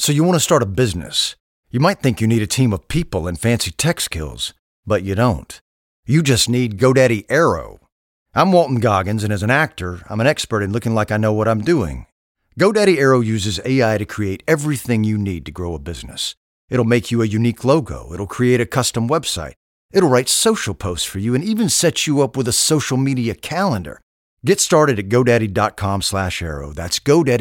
So you want to start a business. You might think you need a team of people and fancy tech skills, but you don't. You just need GoDaddy Aero. I'm Walton Goggins, and as an actor, I'm an expert in looking like I know what I'm doing. GoDaddy Aero uses AI to create everything you need to grow a business. It'll make you a unique logo. It'll create a custom website. It'll write social posts for you and even set you up with a social media calendar. Get started at GoDaddy.com/Aero. That's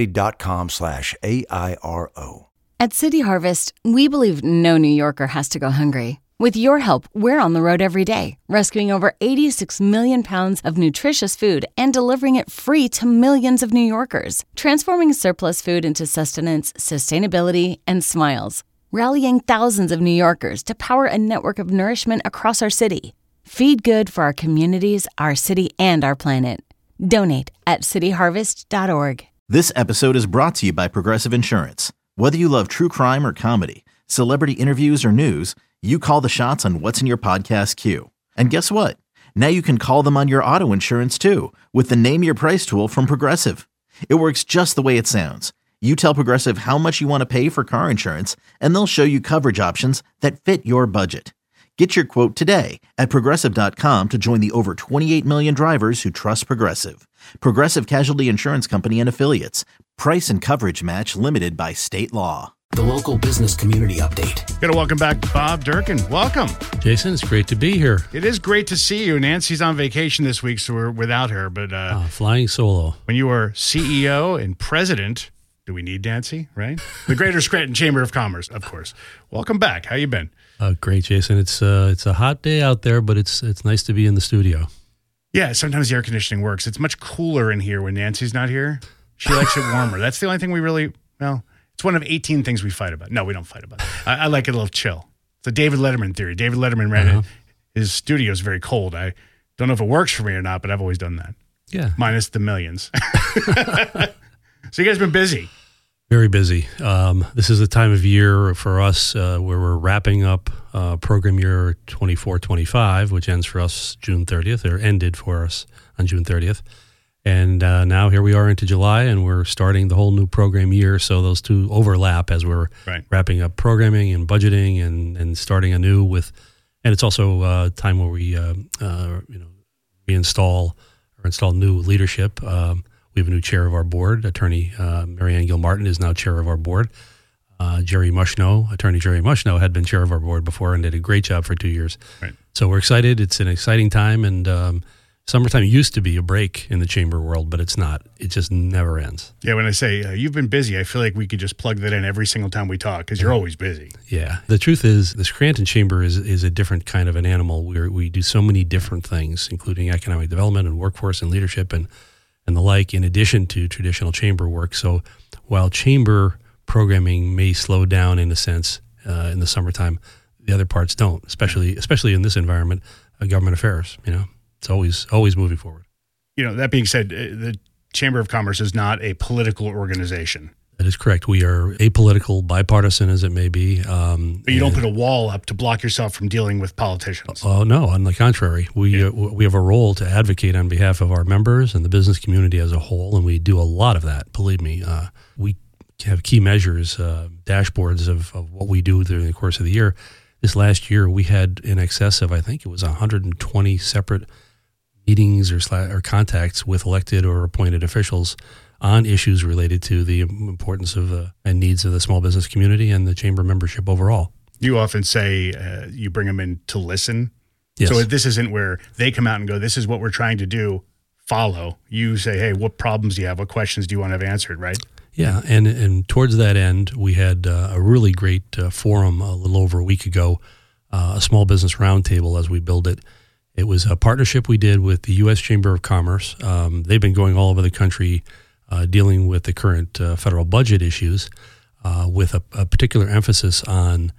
GoDaddy.com/AIRO. At City Harvest, we believe no New Yorker has to go hungry. With your help, we're on the road every day, rescuing over 86 million pounds of nutritious food and delivering it free to millions of New Yorkers, transforming surplus food into sustenance, sustainability, and smiles, rallying thousands of New Yorkers to power a network of nourishment across our city. Feed good for our communities, our city, and our planet. Donate at cityharvest.org. This episode is brought to you by Progressive Insurance. Whether you love true crime or comedy, celebrity interviews or news, you call the shots on what's in your podcast queue. And guess what? Now you can call them on your auto insurance too with the Name Your Price tool from Progressive. It works just the way it sounds. You tell Progressive how much you want to pay for car insurance, and they'll show you coverage options that fit your budget. Get your quote today at Progressive.com to join the over 28 million drivers who trust Progressive. Progressive Casualty Insurance Company and Affiliates. Price and coverage match limited by state law. The local business community update. Gotta welcome back Bob Durkin. Welcome. Jason, it's great to be here. It is great to see you. Nancy's on vacation this week, so we're without her. But flying solo. When you were CEO and president, do we need Nancy, right? The Greater Scranton Chamber of Commerce, of course. Welcome back. How you been? Great, Jason. It's a hot day out there, but it's nice to be in the studio. Yeah, sometimes the air conditioning works. It's much cooler in here when Nancy's not here. She likes it warmer. That's the only thing we really, it's one of 18 things we fight about. No, we don't fight about it. I like it a little chill. It's a David Letterman theory. David Letterman ran it. His studio is very cold. I don't know if it works for me or not, but I've always done that. Yeah. Minus the millions. So you guys been busy. Very busy. This is a time of year for us where we're wrapping up program year 24-25, which ends for us June 30th, or ended for us on June 30th. And now here we are into July, and we're starting the whole new program year. So those two overlap as we're wrapping up programming and budgeting and starting anew with. And it's also a time where we reinstall or install new leadership. We have a new chair of our board. Attorney Marianne Gilmartin is now chair of our board. Attorney Jerry Mushno had been chair of our board before and did a great job for 2 years. Right. So we're excited. It's an exciting time, and summertime used to be a break in the chamber world, but it's not. It just never ends. Yeah, when I say you've been busy, I feel like we could just plug that in every single time we talk because you're always busy. Yeah. The truth is the Scranton Chamber is a different kind of an animal. We do so many different things, including economic development and workforce and leadership and the like, in addition to traditional chamber work. So while chamber programming may slow down in a sense in the summertime, the other parts don't, especially in this environment, government affairs, It's always moving forward. That being said, the Chamber of Commerce is not a political organization. That is correct. We are apolitical, bipartisan as it may be. But you don't put a wall up to block yourself from dealing with politicians. Oh, no. On the contrary. We have a role to advocate on behalf of our members and the business community as a whole, and we do a lot of that, believe me. We have key measures, dashboards of what we do during the course of the year. This last year, we had in excess of, I think it was 120 separate meetings or contacts with elected or appointed officials on issues related to the importance of and needs of the small business community and the chamber membership overall. You often say you bring them in to listen. Yes. So this isn't where they come out and go, this is what we're trying to do, follow. You say, hey, what problems do you have? What questions do you want to have answered, right? Yeah, and towards that end, we had a really great forum a little over a week ago, a small business roundtable as we build it. It was a partnership we did with the U.S. Chamber of Commerce. They've been going all over the country dealing with the current federal budget issues with a particular emphasis on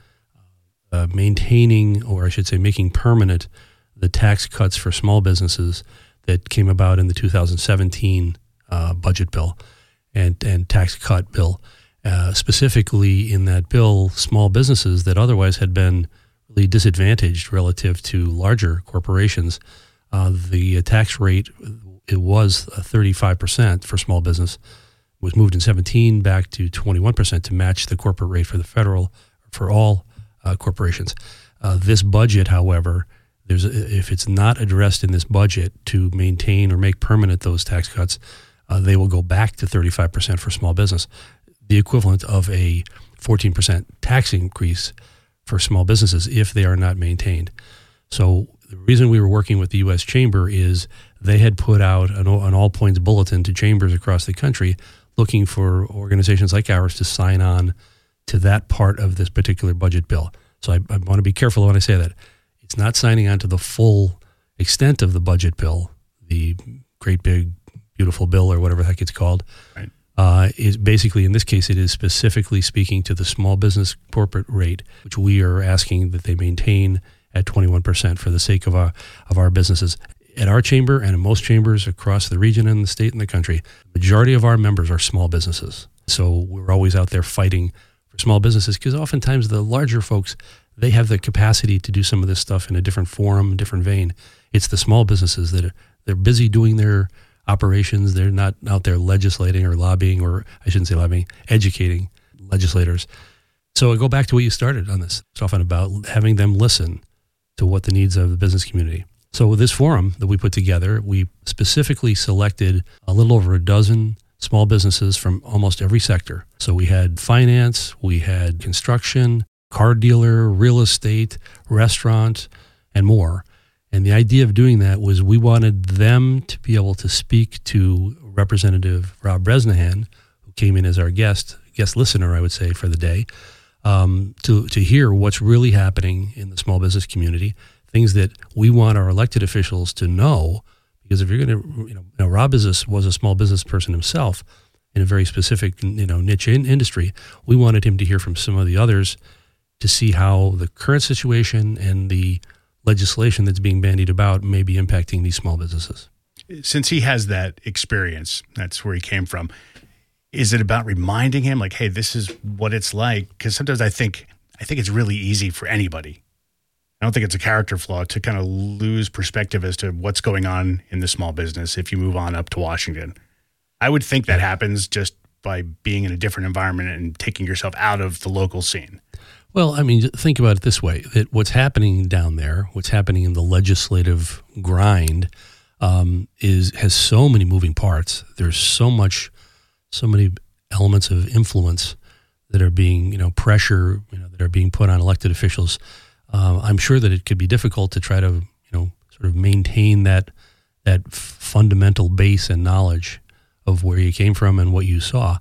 maintaining, or I should say making permanent, the tax cuts for small businesses that came about in the 2017 budget bill and tax cut bill. Specifically in that bill, small businesses that otherwise had been really disadvantaged relative to larger corporations, the tax rate, it was 35% for small business. was moved in 17 back to 21% to match the corporate rate for the federal, for all corporations. This budget, however, if it's not addressed in this budget to maintain or make permanent those tax cuts, they will go back to 35% for small business, the equivalent of a 14% tax increase for small businesses if they are not maintained. So the reason we were working with the U.S. Chamber is they had put out an all points bulletin to chambers across the country looking for organizations like ours to sign on to that part of this particular budget bill. So I want to be careful when I say that. It's not signing on to the full extent of the budget bill, the great big beautiful bill or whatever the heck it's called. Right. Is basically, in this case, it is specifically speaking to the small business corporate rate, which we are asking that they maintain at 21% for the sake of our businesses. At our chamber and in most chambers across the region and the state and the country, the majority of our members are small businesses. So we're always out there fighting for small businesses because oftentimes the larger folks, they have the capacity to do some of this stuff in a different forum, different vein. It's the small businesses that they're busy doing their operations. They're not out there legislating or lobbying, or I shouldn't say lobbying, educating legislators. So I go back to what you started on this. It's often about having them listen to what the needs of the business community. So with this forum that we put together, we specifically selected a little over a dozen small businesses from almost every sector. So we had finance, we had construction, car dealer, real estate, restaurant, and more. And the idea of doing that was we wanted them to be able to speak to Representative Rob Bresnahan, who came in as our guest listener, I would say, for the day, to hear what's really happening in the small business community, things that we want our elected officials to know. Because if you're going to, Rob was a small business person himself in a very specific, niche industry. We wanted him to hear from some of the others to see how the current situation and the legislation that's being bandied about may be impacting these small businesses. Since he has that experience, that's where he came from, is it about reminding him, like, hey, this is what it's like? Because sometimes I think it's really easy for anybody. I don't think it's a character flaw to kind of lose perspective as to what's going on in the small business if you move on up to Washington. I would think that happens just by being in a different environment and taking yourself out of the local scene. Well, I mean, think about it this way, that what's happening down there, what's happening in the legislative grind has so many moving parts. There's so many elements of influence that are being, pressure, that are being put on elected officials. I'm sure that it could be difficult to try to, sort of maintain that fundamental base and knowledge of where you came from and what you saw.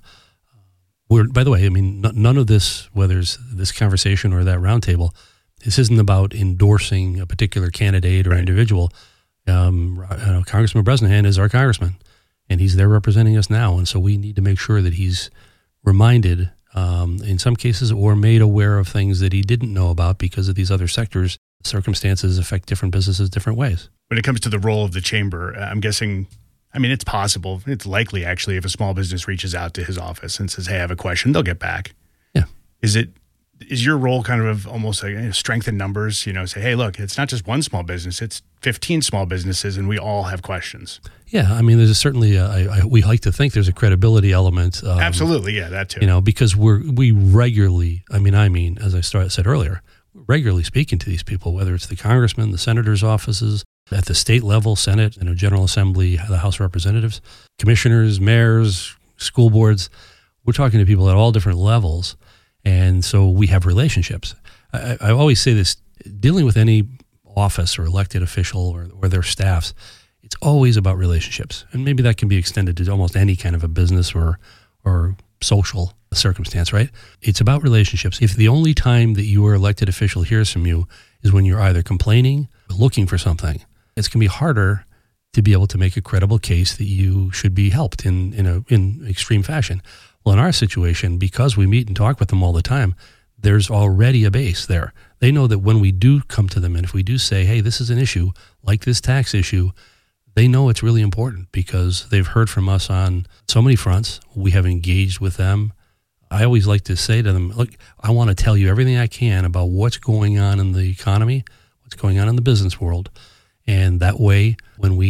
By the way, I mean, none of this, whether it's this conversation or that roundtable, this isn't about endorsing a particular candidate or individual. Congressman Bresnahan is our congressman, and he's there representing us now. And so we need to make sure that he's reminded, in some cases, or made aware of things that he didn't know about because of these other sectors. Circumstances affect different businesses different ways. When it comes to the role of the chamber, I'm guessing, it's possible. It's likely, actually, if a small business reaches out to his office and says, hey, I have a question, they'll get back. Yeah. Is your role kind of almost like strength in numbers? Say, hey, look, it's not just one small business, it's 15 small businesses, and we all have questions. Yeah, there's certainly we like to think there's a credibility element. Absolutely, yeah, that too. Because we regularly, as I said earlier, we're regularly speaking to these people, whether it's the congressman, the senator's offices, at the state level, Senate, General Assembly, the House of Representatives, commissioners, mayors, school boards. We're talking to people at all different levels, and so we have relationships. I always say this, dealing with any office or elected official or their staffs, it's always about relationships. And maybe that can be extended to almost any kind of a business or social circumstance, right? It's about relationships. If the only time that your elected official hears from you is when you're either complaining or looking for something, it's going to be harder to be able to make a credible case that you should be helped in extreme fashion. Well, in our situation, because we meet and talk with them all the time, there's already a base there. They know that when we do come to them and if we do say, hey, this is an issue, like this tax issue, they know it's really important because they've heard from us on so many fronts. We have engaged with them. I always like to say to them, look, I want to tell you everything I can about what's going on in the economy, what's going on in the business world. And that way, when we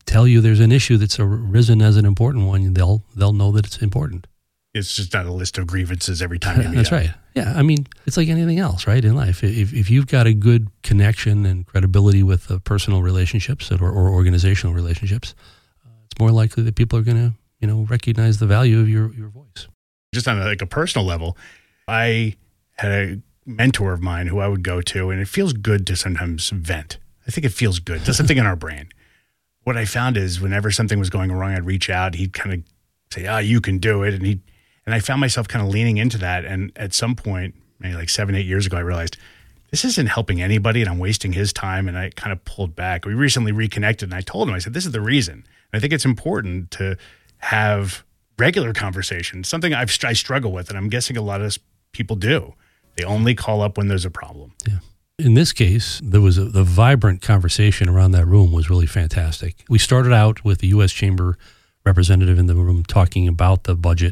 tell you there's an issue that's arisen as an important one, they'll know that it's important. It's just not a list of grievances every time you meet That's up. right. Yeah, I mean, it's like anything else, right, in life. If you've got a good connection and credibility with personal relationships or organizational relationships, it's more likely that people are going to, recognize the value of your voice. Just on a personal level, I had a mentor of mine who I would go to, and it feels good to sometimes vent. I think it feels good. There's something in our brain. What I found is whenever something was going wrong, I'd reach out. He'd kind of say, you can do it. And I found myself kind of leaning into that. And at some point, maybe like 7-8 years ago, I realized this isn't helping anybody and I'm wasting his time. And I kind of pulled back. We recently reconnected and I told him, I said, this is the reason. And I think it's important to have regular conversations, something I struggle with. And I'm guessing a lot of people do. They only call up when there's a problem. Yeah. In this case, there was the vibrant conversation around that room was really fantastic. We started out with the U.S. Chamber representative in the room talking about the budget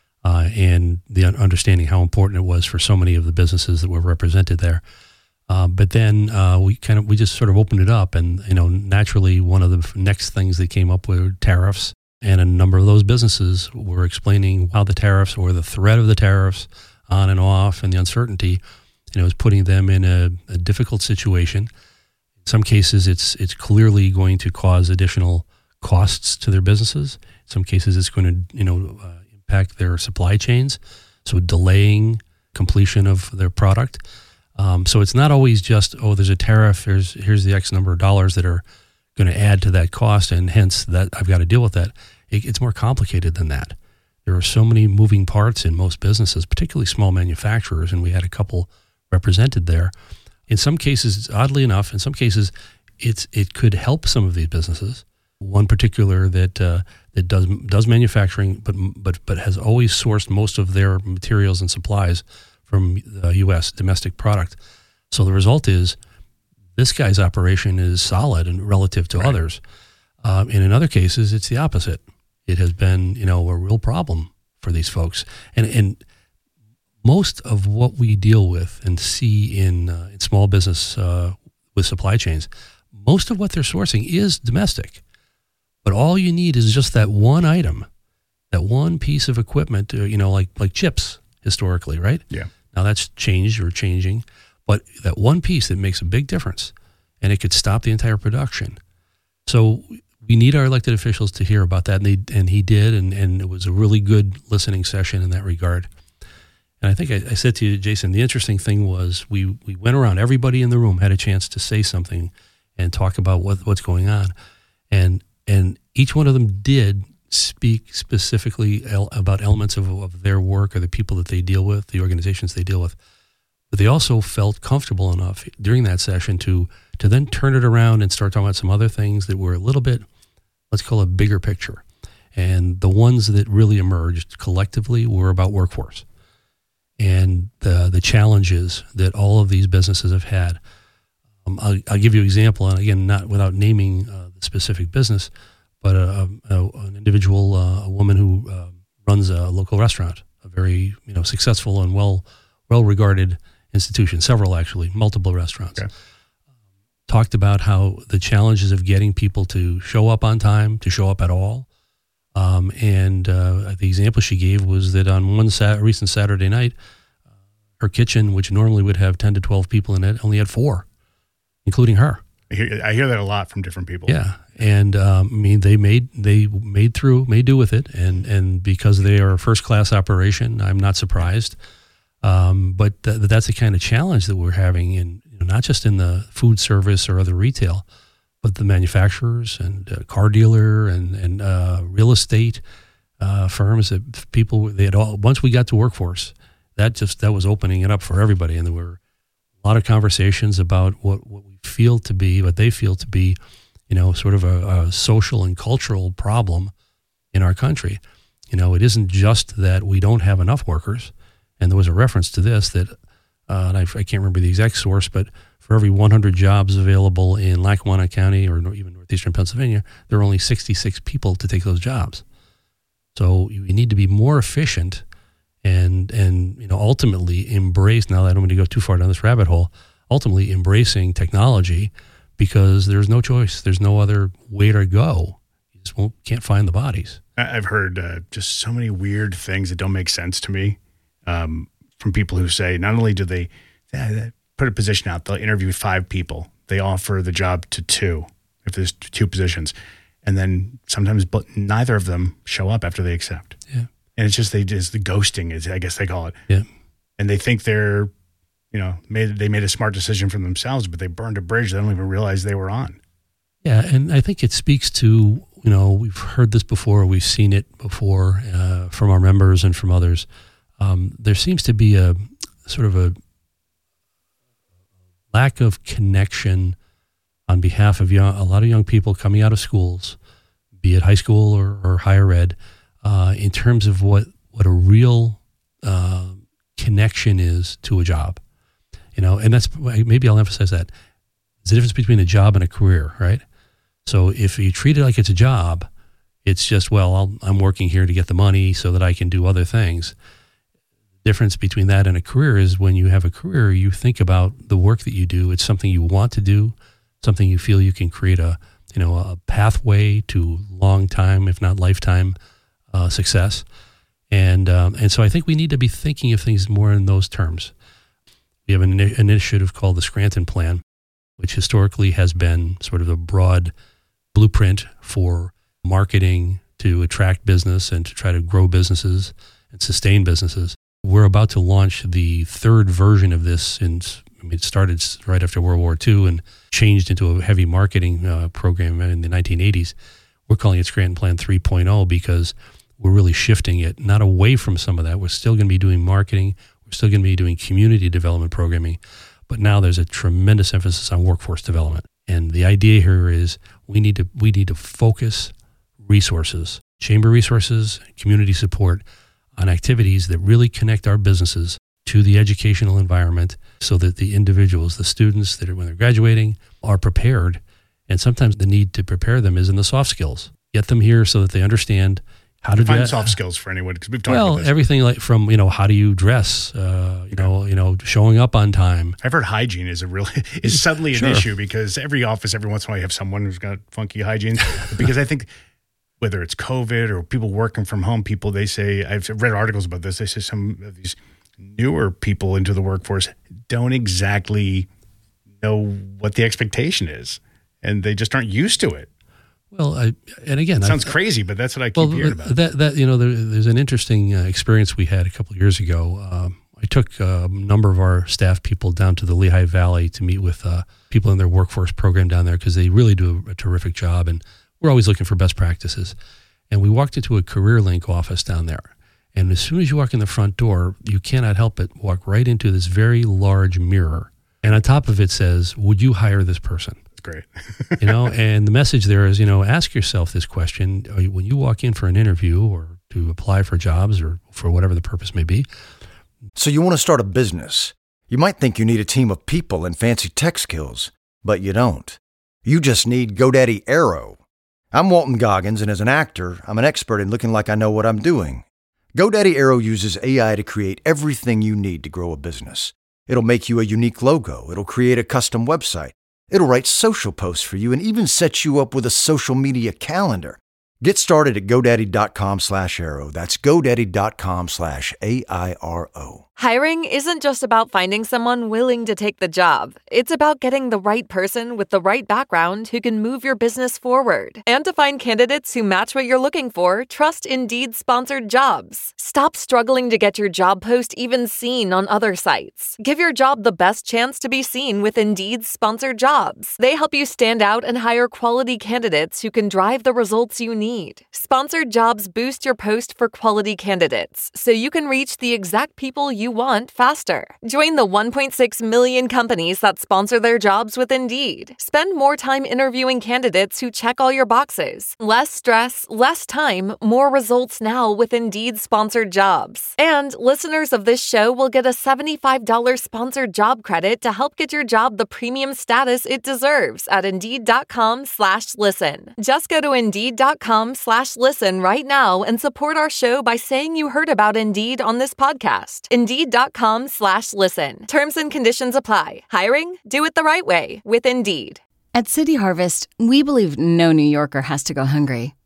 and the understanding how important it was for so many of the businesses that were represented there. But then we just sort of opened it up, and naturally one of the next things that came up were tariffs, and a number of those businesses were explaining how the tariffs or the threat of the tariffs on and off and the uncertainty is putting them in a difficult situation. In some cases, it's clearly going to cause additional costs to their businesses. In some cases, it's going to impact their supply chains, so delaying completion of their product. So it's not always just, there's a tariff, here's the X number of dollars that are going to add to that cost, and hence that I've got to deal with that. It's more complicated than that. There are so many moving parts in most businesses, particularly small manufacturers, and we had a couple represented there. In some cases, oddly enough, in some cases, it could help some of these businesses. One particular that does manufacturing, but has always sourced most of their materials and supplies from the U.S. domestic product. So the result is this guy's operation is solid and relative to others. And in other cases, it's the opposite. It has been a real problem for these folks. And most of what we deal with and see in small business with supply chains, most of what they're sourcing is domestic. But all you need is just that one item, that one piece of equipment, like chips historically, right? Yeah. Now that's changed or changing, but that one piece that makes a big difference, and it could stop the entire production. So we need our elected officials to hear about that, and he did, and it was a really good listening session in that regard. And I think I said to you, Jason, the interesting thing was we went around, everybody in the room had a chance to say something and talk about what's going on. And each one of them did speak specifically about elements of their work or the people that they deal with, the organizations they deal with. But they also felt comfortable enough during that session to then turn it around and start talking about some other things that were a little bit, let's call it bigger picture. And the ones that really emerged collectively were about workforce and the challenges that all of these businesses have had. I'll give you an example, and again, not without naming the specific business, but an individual, a woman who runs a local restaurant, a very successful and well-regarded institution, several actually, multiple restaurants. Okay. Talked about how the challenges of getting people to show up on time, to show up at all. And the example she gave was that on one recent Saturday night, her kitchen, which normally would have 10 to 12 people in it, only had 4, including her. I hear that a lot from different people. Yeah. And they made do with it. And because they are a first class operation, I'm not surprised. But that's the kind of challenge that we're having in, not just in the food service or other retail, but the manufacturers and car dealer and real estate firms that people, they had all, once we got to workforce, that was opening it up for everybody. And there were a lot of conversations about what we feel to be, what they feel to be, sort of a social and cultural problem in our country. It isn't just that we don't have enough workers. And there was a reference to this that, and I can't remember the exact source, but for every 100 jobs available in Lackawanna County or even northeastern Pennsylvania, there are only 66 people to take those jobs. So we need to be more efficient and ultimately embrace, now I don't want to go too far down this rabbit hole, ultimately embracing technology, because there's no choice. There's no other way to go just can't find the bodies. I've heard just so many weird things that don't make sense to me from people who say not only do they put a position out, they'll interview 5 people. They offer the job to 2 if there's 2 positions. And then sometimes neither of them show up after they accept. Yeah. And it's just the ghosting, is I guess they call it. Yeah. And they think they're, they made a smart decision for themselves, but they burned a bridge they don't even realize they were on. Yeah, and I think it speaks to, we've heard this before, we've seen it before from our members and from others. There seems to be a sort of a lack of connection on behalf of a lot of young people coming out of schools, be it high school or higher ed, in terms of what a real connection is to a job. And that's, maybe I'll emphasize that. There's a difference between a job and a career, right? So if you treat it like it's a job, it's just, I'm working here to get the money so that I can do other things. The difference between that and a career is when you have a career, you think about the work that you do. It's something you want to do, something you feel you can create a pathway to long time, if not lifetime, success. And so I think we need to be thinking of things more in those terms. We have an initiative called the Scranton Plan, which historically has been sort of a broad blueprint for marketing to attract business and to try to grow businesses and sustain businesses. We're about to launch the 3rd version of this. It started right after World War II and changed into a heavy marketing program in the 1980s. We're calling it Scranton Plan 3.0 because we're really shifting it, not away from some of that. We're still going to be doing marketing. We're still going to be doing community development programming. But now there's a tremendous emphasis on workforce development. And the idea here is we need to focus resources, chamber resources, community support on activities that really connect our businesses to the educational environment so that the individuals, the students that when they're graduating are prepared. And sometimes the need to prepare them is in the soft skills. Get them here so that they understand how to define soft skills for anyone, because we've talked about this. Everything like from, how do you dress, showing up on time. I've heard hygiene is suddenly an issue because every office, every once in a while you have someone who's got funky hygiene. Because I think whether it's COVID or people working from home, they say, I've read articles about this, they say some of these newer people into the workforce don't exactly know what the expectation is. And they just aren't used to it. Well, and again, it sounds crazy, but that's what I keep hearing about. There's an interesting experience we had a couple of years ago. I took a number of our staff people down to the Lehigh Valley to meet with people in their workforce program down there because they really do a terrific job, and we're always looking for best practices. And we walked into a CareerLink office down there, and as soon as you walk in the front door, you cannot help but walk right into this very large mirror, and on top of it says, "Would you hire this person?" Great. And the message there is, ask yourself this question when you walk in for an interview or to apply for jobs or for whatever the purpose may be. So you want to start a business. You might think you need a team of people and fancy tech skills, but you don't. You just need GoDaddy Aero. I'm Walton Goggins, and as an actor, I'm an expert in looking like I know what I'm doing. GoDaddy Aero uses AI to create everything you need to grow a business. It'll make you a unique logo. It'll create a custom website. It'll write social posts for you and even set you up with a social media calendar. Get started at GoDaddy.com/Aero. That's GoDaddy.com/AIRO. Hiring isn't just about finding someone willing to take the job. It's about getting the right person with the right background who can move your business forward. And to find candidates who match what you're looking for, trust Indeed Sponsored Jobs. Stop struggling to get your job post even seen on other sites. Give your job the best chance to be seen with Indeed Sponsored Jobs. They help you stand out and hire quality candidates who can drive the results you need. Sponsored Jobs boost your post for quality candidates so you can reach the exact people you want faster. Join the 1.6 million companies that sponsor their jobs with Indeed. Spend more time interviewing candidates who check all your boxes. Less stress, less time, more results now with Indeed Sponsored Jobs. And listeners of this show will get a $75 sponsored job credit to help get your job the premium status it deserves at Indeed.com/listen. Just go to Indeed.com/listen right now and support our show by saying you heard about Indeed on this podcast. Indeed.com/listen. Terms and conditions apply. Hiring? Do it the right way with Indeed. At City Harvest, we believe no New Yorker has to go hungry.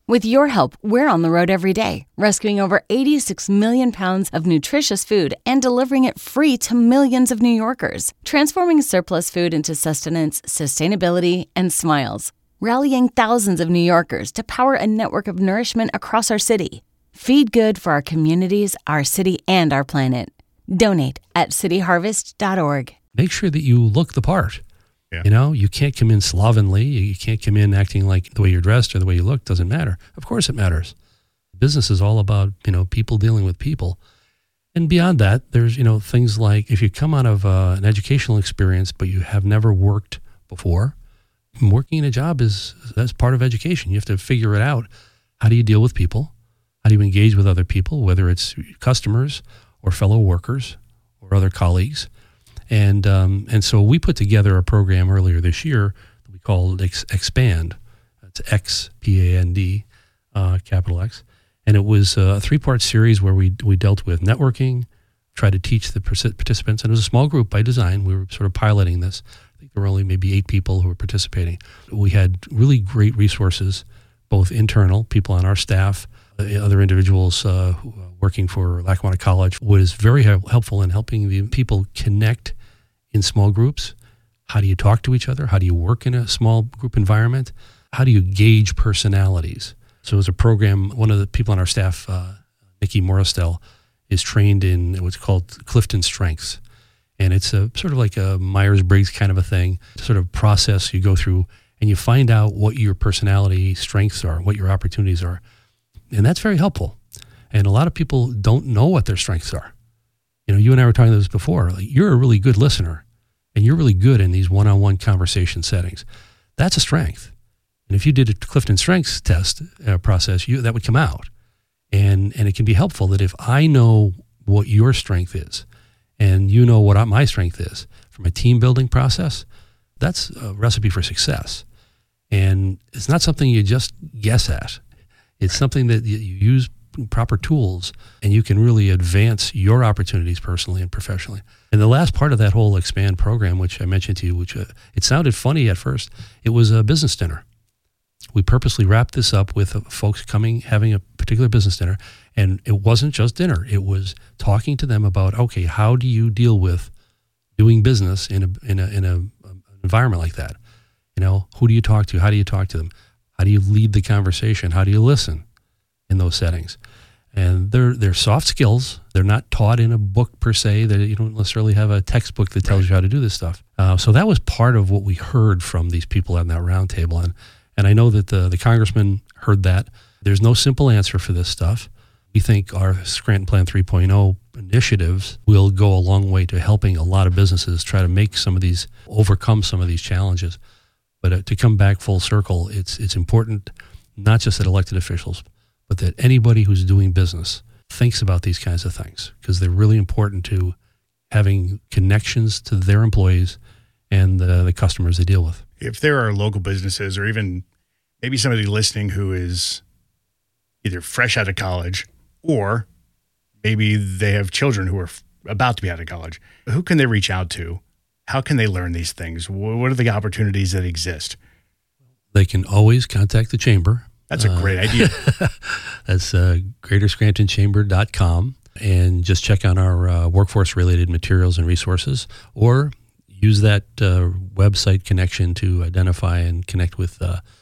With your help, we're on the road every day, rescuing over 86 million pounds of nutritious food and delivering it free to millions of New Yorkers, transforming surplus food into sustenance, sustainability, and smiles, rallying thousands of New Yorkers to power a network of nourishment across our city. Feed good for our communities, our city, and our planet. Donate at cityharvest.org. Make sure that you look the part. Yeah. You know, you can't come in slovenly. You can't come in acting like the way you're dressed or the way you look doesn't matter. Of course it matters. Business is all about, people dealing with people. And beyond that, there's, things like if you come out of an educational experience, but you have never worked before, working in a job that's part of education. You have to figure it out. How do you deal with people? How do you engage with other people, whether it's customers or fellow workers or other colleagues? And so we put together a program earlier this year that we called Expand. It's X-P-A-N-D, capital X. And it was a 3-part series where we dealt with networking, tried to teach the participants. And it was a small group by design. We were sort of piloting this. I think there were only maybe 8 people who were participating. We had really great resources, both internal, people on our staff, other individuals working for Lackawanna College, was very helpful in helping the people connect in small groups. How do you talk to each other? How do you work in a small group environment? How do you gauge personalities? So as a program, one of the people on our staff, Nikki Morristel, is trained in what's called Clifton Strengths. And it's a sort of like a Myers-Briggs kind of a thing, sort of process you go through and you find out what your personality strengths are, what your opportunities are. And that's very helpful. And a lot of people don't know what their strengths are. You and I were talking about this before. Like, you're a really good listener, and you're really good in these one-on-one conversation settings. That's a strength. And if you did a Clifton Strengths test process, that would come out. And it can be helpful that if I know what your strength is, and you know what my strength is from a team building process, that's a recipe for success. And it's not something you just guess at. It's something that you use proper tools, and you can really advance your opportunities personally and professionally. And the last part of that whole Expand program, which I mentioned to you, which it sounded funny at first, it was a business dinner. We purposely wrapped this up with folks coming, having a particular business dinner, and it wasn't just dinner. It was talking to them about, okay, how do you deal with doing business in an environment like that? Who do you talk to? How do you talk to them? How do you lead the conversation? How do you listen in those settings? And they're soft skills. They're not taught in a book per se. That you don't necessarily have a textbook that tells you how to do this stuff. So that was part of what we heard from these people on that round table. And I know that the congressman heard that. There's no simple answer for this stuff. We think our Scranton Plan 3.0 initiatives will go a long way to helping a lot of businesses try to overcome some of these challenges. But to come back full circle, it's important not just that elected officials, but that anybody who's doing business thinks about these kinds of things, because they're really important to having connections to their employees and the customers they deal with. If there are local businesses, or even maybe somebody listening who is either fresh out of college, or maybe they have children who are about to be out of college, who can they reach out to? How can they learn these things? What are the opportunities that exist? They can always contact the chamber. That's a great idea. That's greaterscrantonchamber.com, and just check on our workforce-related materials and resources, or use that website connection to identify and connect with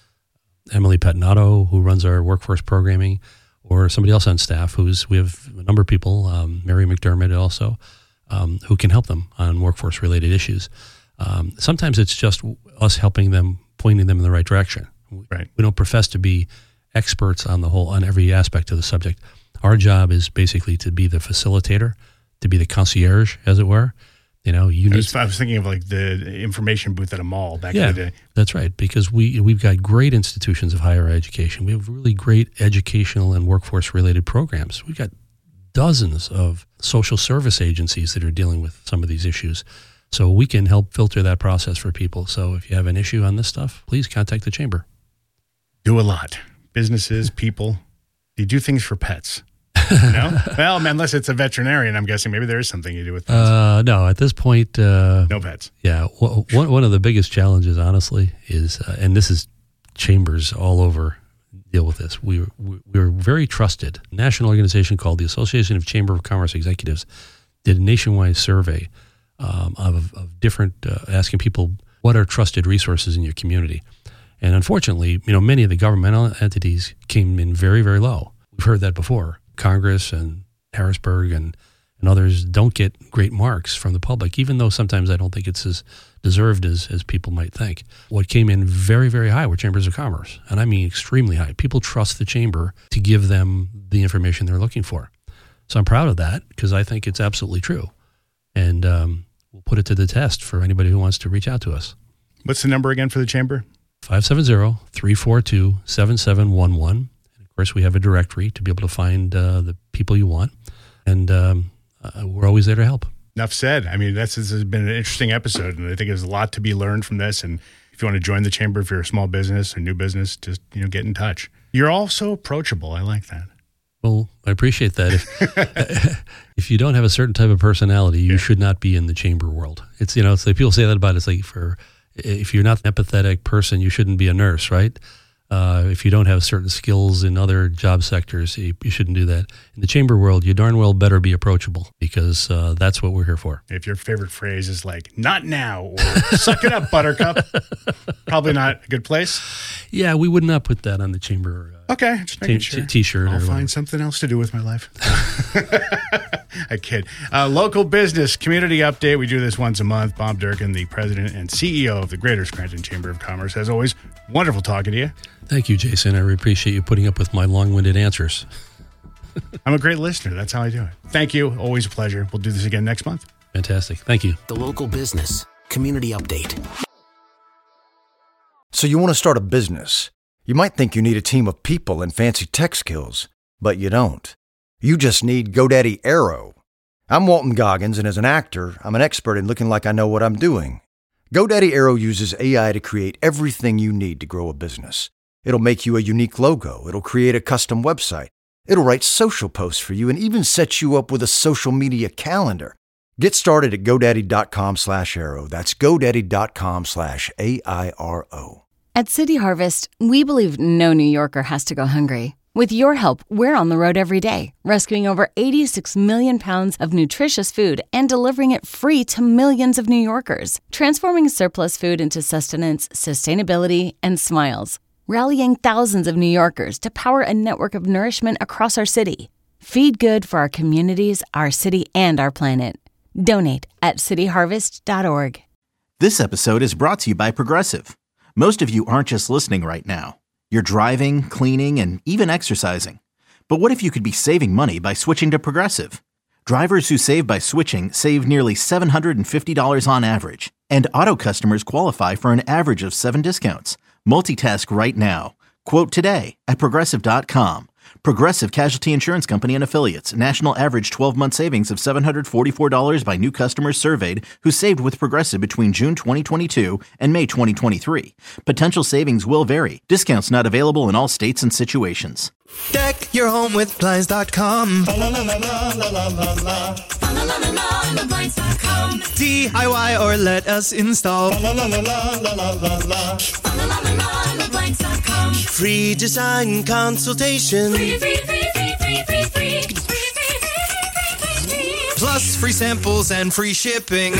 Emily Patinato, who runs our workforce programming, or somebody else on staff we have a number of people, Mary McDermott also, who can help them on workforce-related issues. Sometimes it's just us helping them, pointing them in the right direction. Right. We don't profess to be experts on every aspect of the subject. Our job is basically to be the facilitator, to be the concierge, as it were. I was thinking of like the information booth at a mall back in the day. That's right, because we've got great institutions of higher education. We have really great educational and workforce-related programs. We've got dozens of social service agencies that are dealing with some of these issues. So we can help filter that process for people. So if you have an issue on this stuff, please contact the chamber. Do a lot. Businesses, people. Do you do things for pets? No? Well, unless it's a veterinarian, I'm guessing maybe there is something you do with pets. No, at this point. No pets. Yeah. One of the biggest challenges, honestly, is, and this is chambers all over deal with this. We're very trusted. A national organization called the Association of Chamber of Commerce Executives did a nationwide survey of different, asking people what are trusted resources in your community. And unfortunately, many of the governmental entities came in very, very low. We've heard that before. Congress and Harrisburg and others don't get great marks from the public, even though sometimes I don't think it's as deserved as people might think. What came in very, very high were chambers of commerce, and I mean extremely high. People trust the chamber to give them the information they're looking for. So I'm proud of that because I think it's absolutely true. And we'll put it to the test for anybody who wants to reach out to us. What's the number again for the chamber? 570-342-7711. And of course, we have a directory to be able to find the people you want. And we're always there to help. Enough said. I mean, this has been an interesting episode, and I think there's a lot to be learned from this. And if you want to join the chamber, if you're a small business or new business, just get in touch. You're all so approachable. I like that. Well, I appreciate that. If you don't have a certain type of personality, you should not be in the chamber world. It's it's like people say that about it. It's like if you're not an empathetic person, you shouldn't be a nurse, right? If you don't have certain skills in other job sectors, you shouldn't do that. In the chamber world, you darn well better be approachable because that's what we're here for. If your favorite phrase is like, not now, or suck it up, buttercup, probably not a good place. Yeah, we would not put that on the chamber okay, just making sure. T-shirt. I'll find something else to do with my life. I kid. Local business community update. We do this once a month. Bob Durkin, the president and CEO of the Greater Scranton Chamber of Commerce. As always, wonderful talking to you. Thank you, Jason. I really appreciate you putting up with my long-winded answers. I'm a great listener. That's how I do it. Thank you. Always a pleasure. We'll do this again next month. Fantastic. Thank you. The local business community update. So you want to start a business. You might think you need a team of people and fancy tech skills, but you don't. You just need GoDaddy Aero. I'm Walton Goggins, and as an actor, I'm an expert in looking like I know what I'm doing. GoDaddy Aero uses AI to create everything you need to grow a business. It'll make you a unique logo. It'll create a custom website. It'll write social posts for you and even set you up with a social media calendar. Get started at GoDaddy.com/Aero. That's GoDaddy.com/AIRO. At City Harvest, we believe no New Yorker has to go hungry. With your help, we're on the road every day, rescuing over 86 million pounds of nutritious food and delivering it free to millions of New Yorkers, transforming surplus food into sustenance, sustainability, and smiles, rallying thousands of New Yorkers to power a network of nourishment across our city. Feed good for our communities, our city, and our planet. Donate at cityharvest.org. This episode is brought to you by Progressive. Most of you aren't just listening right now. You're driving, cleaning, and even exercising. But what if you could be saving money by switching to Progressive? Drivers who save by switching save nearly $750 on average. And auto customers qualify for an average of 7 discounts. Multitask right now. Quote today at Progressive.com. Progressive Casualty Insurance Company and Affiliates. National average 12-month savings of $744 by new customers surveyed who saved with Progressive between June 2022 and May 2023. Potential savings will vary. Discounts not available in all states and situations. Deck your home with Blinds.com. DIY or let us install. Free design consultation. Plus free samples and free shipping.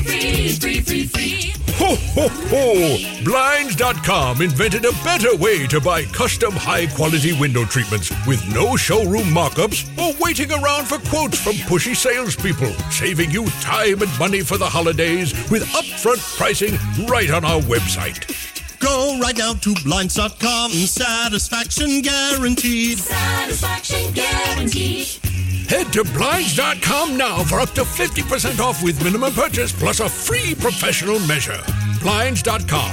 Ho, ho, ho! Blinds.com invented a better way to buy custom high-quality window treatments with no showroom mock-ups or waiting around for quotes from pushy salespeople, saving you time and money for the holidays with upfront pricing right on our website. Go right now to Blinds.com. Satisfaction guaranteed. Satisfaction guaranteed. Head to Blinds.com now for up to 50% off with minimum purchase plus a free professional measure. Blinds.com.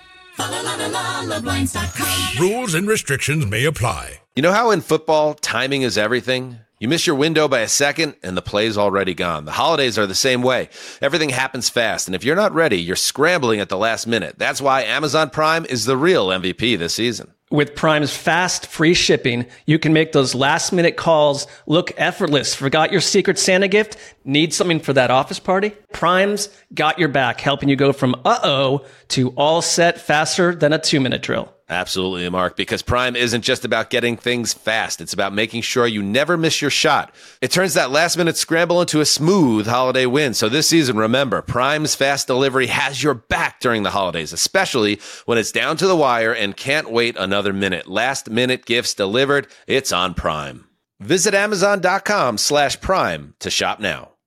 Rules and restrictions may apply. You know how in football, timing is everything? You miss your window by a second, and the play's already gone. The holidays are the same way. Everything happens fast, and if you're not ready, you're scrambling at the last minute. That's why Amazon Prime is the real MVP this season. With Prime's fast, free shipping, you can make those last-minute calls look effortless. Forgot your Secret Santa gift? Need something for that office party? Prime's got your back, helping you go from uh-oh to all set faster than a 2-minute drill. Absolutely, Mark, because Prime isn't just about getting things fast. It's about making sure you never miss your shot. It turns that last-minute scramble into a smooth holiday win. So this season, remember, Prime's fast delivery has your back during the holidays, especially when it's down to the wire and can't wait another minute. Last-minute gifts delivered. It's on Prime. Visit Amazon.com/Prime to shop now.